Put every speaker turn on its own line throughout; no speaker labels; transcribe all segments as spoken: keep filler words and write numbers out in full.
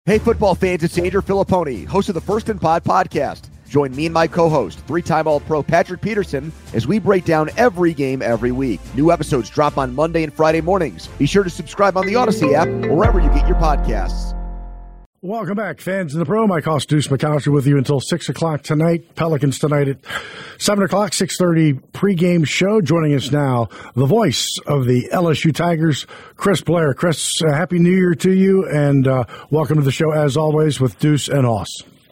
Hey, football fans, it's Andrew Filipponi, host of the First and Pod podcast. Join me and my co-host, three-time All-Pro Patrick Peterson, as we break down every game every week. New episodes drop on Monday and Friday mornings. Be sure to subscribe on the Odyssey app or wherever you get your podcasts.
Welcome back, fans in the pro. Mike Hoss, Deuce McAllister with you until six o'clock tonight. Pelicans tonight at seven o'clock, six thirty pregame show. Joining us now, the voice of the L S U Tigers, Chris Blair. Chris, uh, Happy New Year to you, and uh, welcome to the show, as always, with Deuce and Hoss.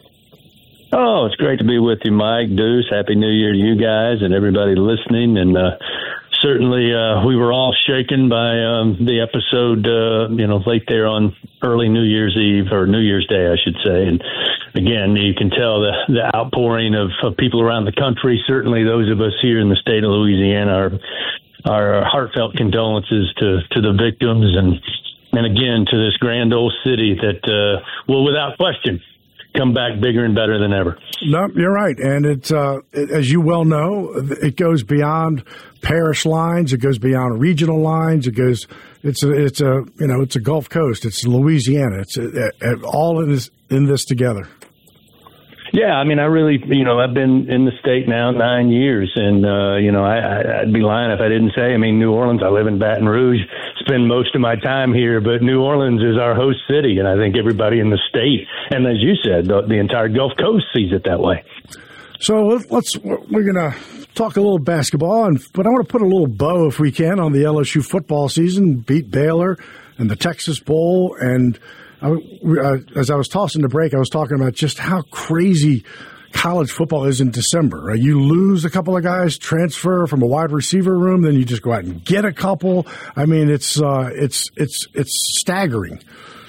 Oh, it's great to be with you, Mike, Deuce. Happy New Year to you guys and everybody listening. And uh, certainly uh, we were all shaken by um, the episode, uh, you know, late there on early New Year's Eve, or New Year's Day, I should say. And again, you can tell the, the outpouring of, of people around the country, certainly those of us here in the state of Louisiana, our, our heartfelt condolences to, to the victims and, and again, to this grand old city that uh, will, without question, come back bigger and better than ever.
No, you're right. And it's, uh, it, as you well know, it goes beyond parish lines. It goes beyond regional lines. It goes, it's a, it's a, you know, it's a Gulf Coast. It's Louisiana. It's a, a, all in this, in this together.
Yeah, I mean, I really, you know, I've been in the state now nine years, and, uh, you know, I, I'd be lying if I didn't say, I mean, New Orleans, I live in Baton Rouge, spend most of my time here, but New Orleans is our host city, and I think everybody in the state, and as you said, the, the entire Gulf Coast sees it that way.
So let's, we're going to talk a little basketball, and but I want to put a little bow, if we can, on the L S U football season, beat Baylor and the Texas Bowl, and I, uh, as I was tossing the break, I was talking about just how crazy college football is in December. Uh, you lose a couple of guys, transfer from a wide receiver room, then you just go out and get a couple. I mean, it's uh, it's it's it's staggering.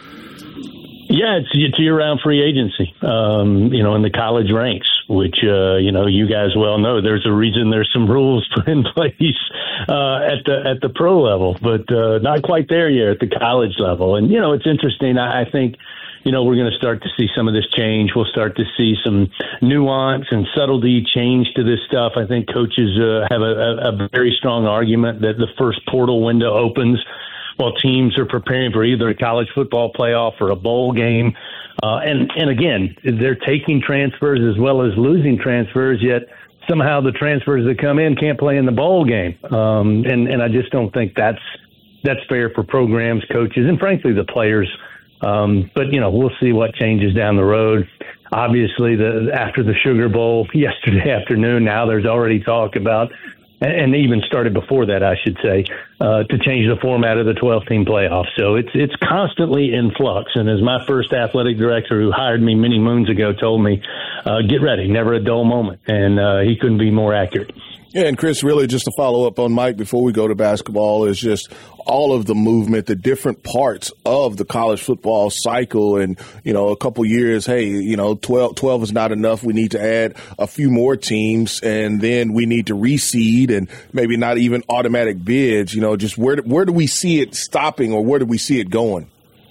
Yeah, it's, it's year-round free agency, um, you know, in the college ranks, which, uh, you know, you guys well know. There's a reason there's some rules put in place uh, at the at the pro level, but uh, not quite there yet at the college level. And, you know, it's interesting. I, I think, you know, we're going to start to see some of this change. We'll start to see some nuance and subtlety change to this stuff. I think coaches uh, have a, a, a very strong argument that the first portal window opens while teams are preparing for either a college football playoff or a bowl game. Uh, and, and again, they're taking transfers as well as losing transfers, yet somehow the transfers that come in can't play in the bowl game. Um, and, and I just don't think that's that's fair for programs, coaches, and frankly the players. Um, but, you know, we'll see what changes down the road. Obviously, the after the Sugar Bowl yesterday afternoon, now there's already talk about, and even started before that, I should say, uh, to change the format of the twelve-team playoff. So it's it's constantly in flux. And as my first athletic director, who hired me many moons ago, told me, uh, get ready, never a dull moment. And uh, he couldn't be more accurate.
Yeah, and Chris, really just to follow up on Mike before we go to basketball is just all of the movement, the different parts of the college football cycle. And, you know, a couple years, hey, you know, twelve, twelve is not enough. We need to add a few more teams, and then we need to reseed and maybe not even automatic bids. You know, just where, where do we see it stopping, or where do we see it going?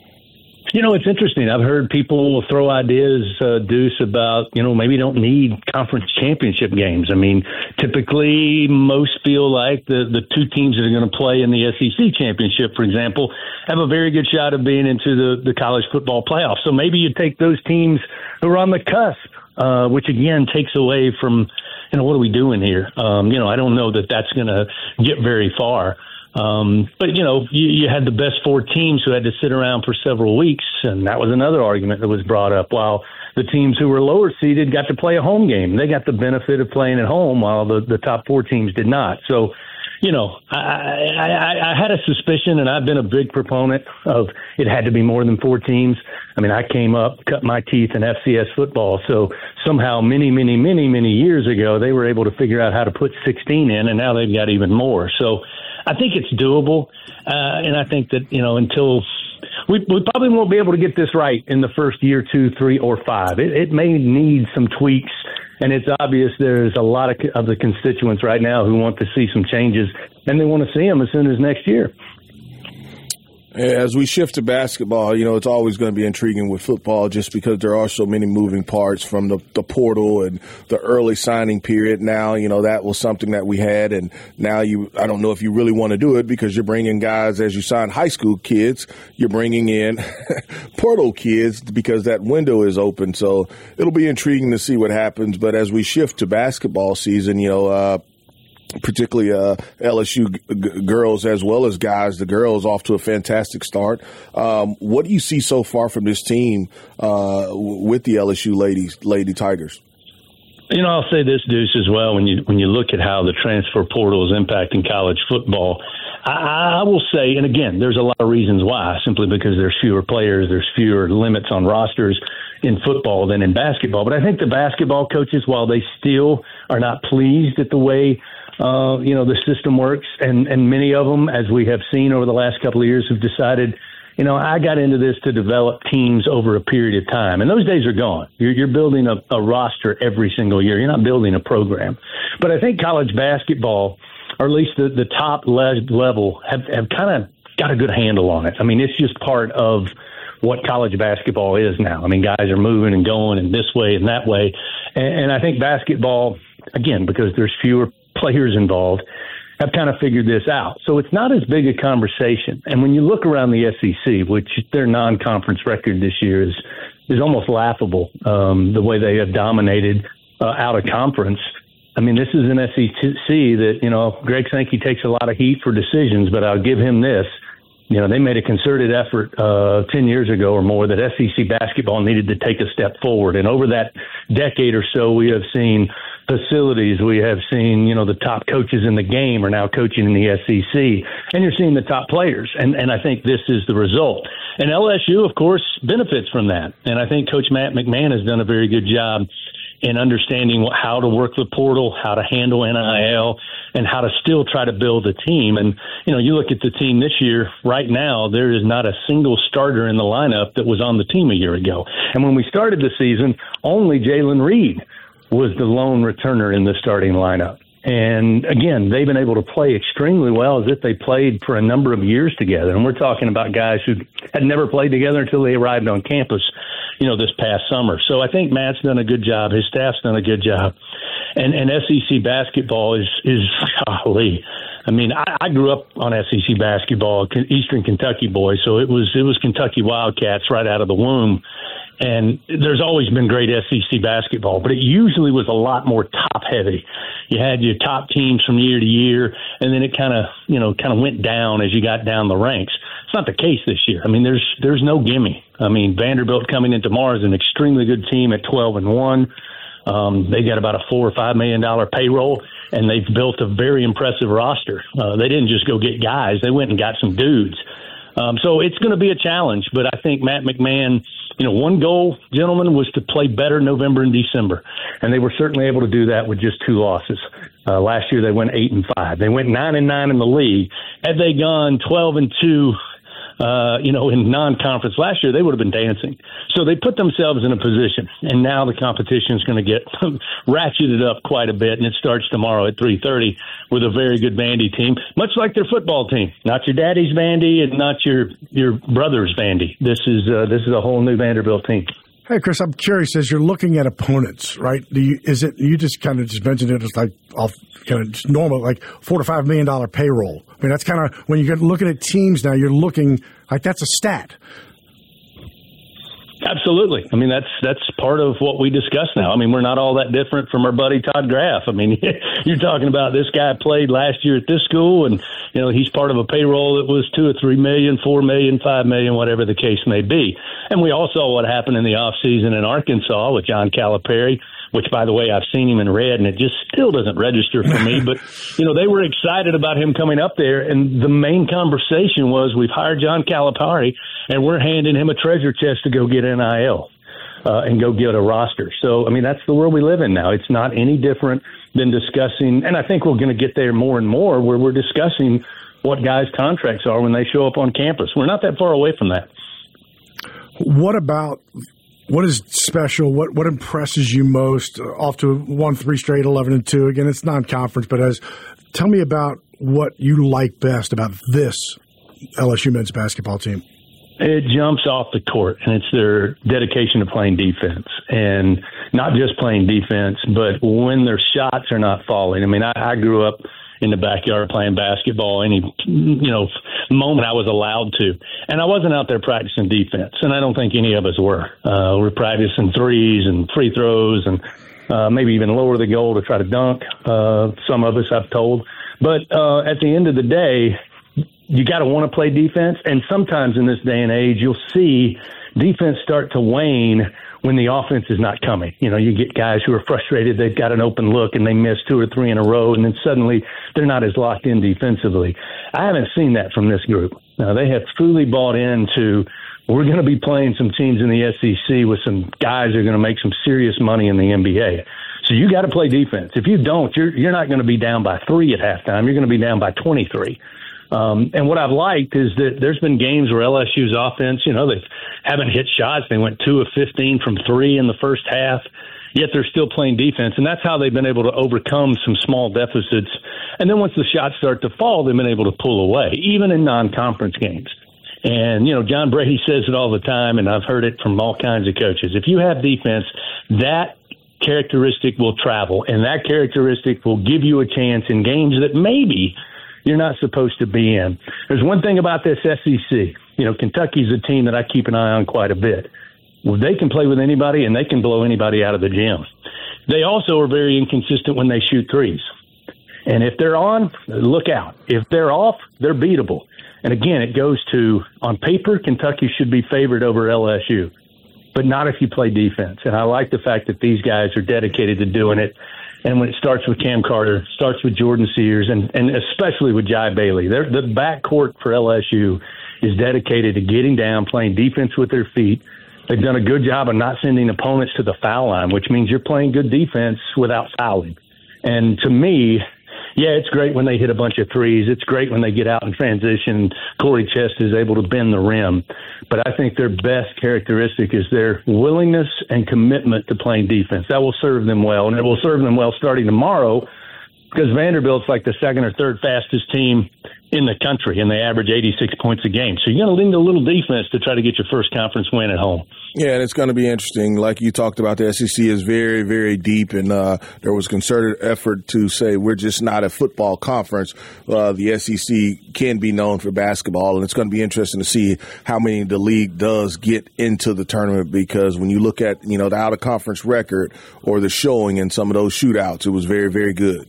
You know, it's interesting. I've heard people throw ideas, uh, Deuce, about, you know, maybe don't need conference championship games. I mean, typically most feel like the, the two teams that are going to play in the S E C championship, for example, have a very good shot of being into the, the college football playoff. So maybe you take those teams who are on the cusp, uh, which again takes away from, you know, what are we doing here? Um, you know, I don't know that that's going to get very far. Um, but, you know, you, you had the best four teams who had to sit around for several weeks, and that was another argument that was brought up, while the teams who were lower seeded got to play a home game. They got the benefit of playing at home, while the, the top four teams did not. So, you know, I, I, I had a suspicion, and I've been a big proponent of it had to be more than four teams. I mean, I came up, cut my teeth in F C S football, so somehow many, many, many, many years ago, they were able to figure out how to put sixteen in, and now they've got even more. So I think it's doable, uh, and I think that, you know, until we, we probably won't be able to get this right in the first year, two, three, or five. It, it may need some tweaks, and it's obvious there's a lot of, of the constituents right now who want to see some changes, and they want to see them as soon as next year.
As we shift to basketball, you know, it's always going to be intriguing with football just because there are so many moving parts from the, the portal and the early signing period. Now, you know, that was something that we had. And now you, I don't know if you really want to do it because you're bringing guys, as you sign high school kids, you're bringing in portal kids because that window is open. So it'll be intriguing to see what happens. But as we shift to basketball season, you know, uh, particularly uh, L S U g- g- girls as well as guys. The girls off to a fantastic start. Um, what do you see so far from this team uh, w- with the L S U ladies, Lady Tigers?
You know, I'll say this, Deuce, as well. When you when you look at how the transfer portal is impacting college football, I, I will say, and again, there's a lot of reasons why. Simply because there's fewer players, there's fewer limits on rosters in football than in basketball. But I think the basketball coaches, while they still are not pleased at the way Uh, you know, the system works, and, and many of them, as we have seen over the last couple of years, have decided, you know, I got into this to develop teams over a period of time. And those days are gone. You're, you're building a, a roster every single year. You're not building a program. But I think college basketball, or at least the, the top le- level, have, have kind of got a good handle on it. I mean, it's just part of what college basketball is now. I mean, guys are moving and going in this way and that way. And, and I think basketball, again, because there's fewer players involved, have kind of figured this out. So it's not as big a conversation. And when you look around the S E C, which their non-conference record this year is is almost laughable, um, the way they have dominated uh, out of conference. I mean, this is an S E C that, you know, Greg Sankey takes a lot of heat for decisions, but I'll give him this. You know, they made a concerted effort uh, ten years ago or more that S E C basketball needed to take a step forward. And over that decade or so, we have seen facilities. We have seen, you know, the top coaches in the game are now coaching in the S E C. And you're seeing the top players. And, and I think this is the result. And L S U, of course, benefits from that. And I think Coach Matt McMahon has done a very good job in understanding how to work the portal, how to handle N I L, and how to still try to build a team. And, you know, you look at the team this year, right now, there is not a single starter in the lineup that was on the team a year ago. And when we started the season, only Jalen Reed was the lone returner in the starting lineup. And again, they've been able to play extremely well as if they played for a number of years together. And we're talking about guys who had never played together until they arrived on campus, you know, this past summer. So I think Matt's done a good job. His staff's done a good job. And, and S E C basketball is, is golly. I mean, I, I grew up on S E C basketball, Eastern Kentucky boy. So it was, it was Kentucky Wildcats right out of the womb. And there's always been great S E C basketball, but it usually was a lot more top heavy. You had your top teams from year to year, and then it kind of, you know, kind of went down as you got down the ranks. It's not the case this year. I mean, there's there's no gimme. I mean, Vanderbilt coming in tomorrow is an extremely good team at twelve and one. Um, they got about a four or five million dollar payroll, and they've built a very impressive roster. Uh, they didn't just go get guys; they went and got some dudes. Um, so it's going to be a challenge, but I think Matt McMahon, you know, one goal, gentlemen, was to play better November and December, and they were certainly able to do that with just two losses. Uh, last year they went eight and five. They went nine and nine in the league. Had they gone twelve and two, uh, you know, in non-conference last year, they would have been dancing. So they put themselves in a position, and now the competition is going to get ratcheted up quite a bit, and it starts tomorrow at three thirty with a very good Vandy team, much like their football team. Not your daddy's Vandy and not your your brother's Vandy. This is uh, this is a whole new Vanderbilt team.
Hey, Chris, I'm curious, as you're looking at opponents, right, do you, is it, you just kind of just mentioned it as like off, kind of just normal, like four to five million dollar payroll. I mean, that's kind of, when you're looking at teams now, you're looking like that's a stat.
Absolutely. I mean, that's that's part of what we discuss now. I mean, we're not all that different from our buddy Todd Graff. I mean, you're talking about this guy played last year at this school, and, you know, he's part of a payroll that was two or three million, four million, five million, whatever the case may be. And we all saw what happened in the offseason in Arkansas with John Calipari, which, by the way, I've seen him in red, and it just still doesn't register for me. But, you know, they were excited about him coming up there, and the main conversation was, we've hired John Calipari, and we're handing him a treasure chest to go get N I L uh, and go get a roster. So, I mean, that's the world we live in now. It's not any different than discussing, and I think we're going to get there more and more, where we're discussing what guys' contracts are when they show up on campus. We're not that far away from that.
What about... What is special? What what impresses you most? Uh, off to one three straight, eleven and two. Again, it's non-conference, but as tell me about what you like best about this L S U men's basketball team?
It jumps off the court, and it's their dedication to playing defense, and not just playing defense, but when their shots are not falling. I mean, I, I grew up in the backyard playing basketball any, you know, moment I was allowed to. And I wasn't out there practicing defense, and I don't think any of us were. Uh, we're practicing threes and free throws and uh, maybe even lower the goal to try to dunk, uh, some of us I've told. But uh, at the end of the day, you got to want to play defense, and sometimes in this day and age, you'll see defense start to wane when the offense is not coming. You know, you get guys who are frustrated, they've got an open look, and they miss two or three in a row, and then suddenly they're not as locked in defensively. I haven't seen that from this group. Now, they have truly bought into, we're going to be playing some teams in the S E C with some guys who are going to make some serious money in the N B A. So you got to play defense. If you don't, you're you're not going to be down by three at halftime. You're going to be down by twenty-three. Um, and what I've liked is that there's been games where L S U's offense, you know, they haven't hit shots. They went two of fifteen from three in the first half, yet they're still playing defense. And that's how they've been able to overcome some small deficits. And then once the shots start to fall, they've been able to pull away, even in non-conference games. And, you know, John Brady says it all the time, and I've heard it from all kinds of coaches. If you have defense, that characteristic will travel, and that characteristic will give you a chance in games that maybe you're not supposed to be in. There's one thing about this S E C. You know, Kentucky's a team that I keep an eye on quite a bit. Well, they can play with anybody, and they can blow anybody out of the gym. They also are very inconsistent when they shoot threes. And if they're on, look out. If they're off, they're beatable. And again, it goes to, on paper, Kentucky should be favored over L S U, but not if you play defense. And I like the fact that these guys are dedicated to doing it. And when it starts with Cam Carter, starts with Jordan Sears, and, and especially with Jai Bailey, they're, the backcourt for L S U is dedicated to getting down, playing defense with their feet. They've done a good job of not sending opponents to the foul line, which means you're playing good defense without fouling. And to me, yeah, it's great when they hit a bunch of threes. It's great when they get out in transition. Corey Chest is able to bend the rim. But I think their best characteristic is their willingness and commitment to playing defense. That will serve them well, and it will serve them well starting tomorrow, because Vanderbilt's like the second or third fastest team in the country, and they average eighty-six points a game. So you're going to need a little defense to try to get your first conference win at home.
Yeah, and it's going to be interesting. Like you talked about, the S E C is very, very deep, and uh, there was concerted effort to say we're just not a football conference. Uh, the S E C can be known for basketball, and it's going to be interesting to see how many the league does get into the tournament, because when you look at, you know, the out-of-conference record or the showing in some of those shootouts, it was very, very good.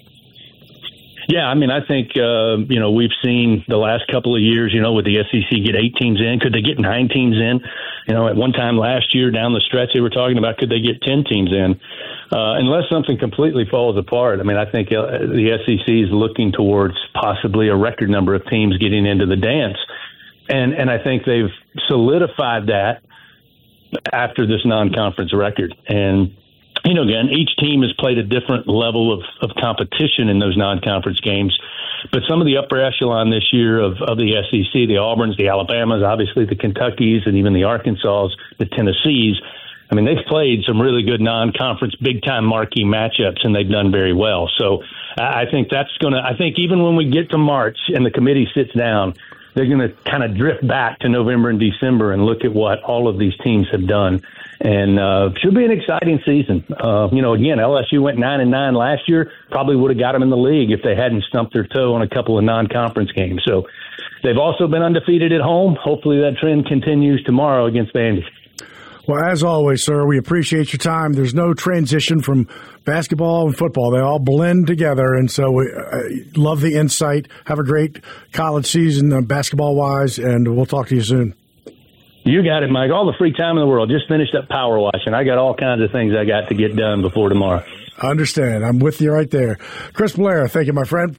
Yeah, I mean, I think, uh, you know, we've seen the last couple of years, you know, with the S E C get eight teams in. Could they get nine teams in? You know, at one time last year down the stretch, they were talking about could they get ten teams in? Uh, unless something completely falls apart. I mean, I think uh, the S E C is looking towards possibly a record number of teams getting into the dance. And, and I think they've solidified that after this non-conference record. And you know, again, each team has played a different level of, of competition in those non-conference games. But some of the upper echelon this year of, of the S E C, the Auburns, the Alabamas, obviously the Kentuckys, and even the Arkansas, the Tennessees, I mean, they've played some really good non-conference, big-time marquee matchups, and they've done very well. So I think that's going to – I think even when we get to March and the committee sits down, they're going to kind of drift back to November and December and look at what all of these teams have done. And uh, should be an exciting season. Uh, you know, again, L S U went nine and nine last year. Probably would have got them in the league if they hadn't stumped their toe on a couple of non-conference games. So they've also been undefeated at home. Hopefully that trend continues tomorrow against Vandy.
Well, as always, sir, we appreciate your time. There's no transition from basketball and football. They all blend together, and so we uh, love the insight. Have a great college season uh, basketball-wise, and we'll talk to you soon.
You got it, Mike. All the free time in the world. Just finished up power washing. I got all kinds of things I got to get done before tomorrow.
I understand. I'm with you right there. Chris Blair, thank you, my friend.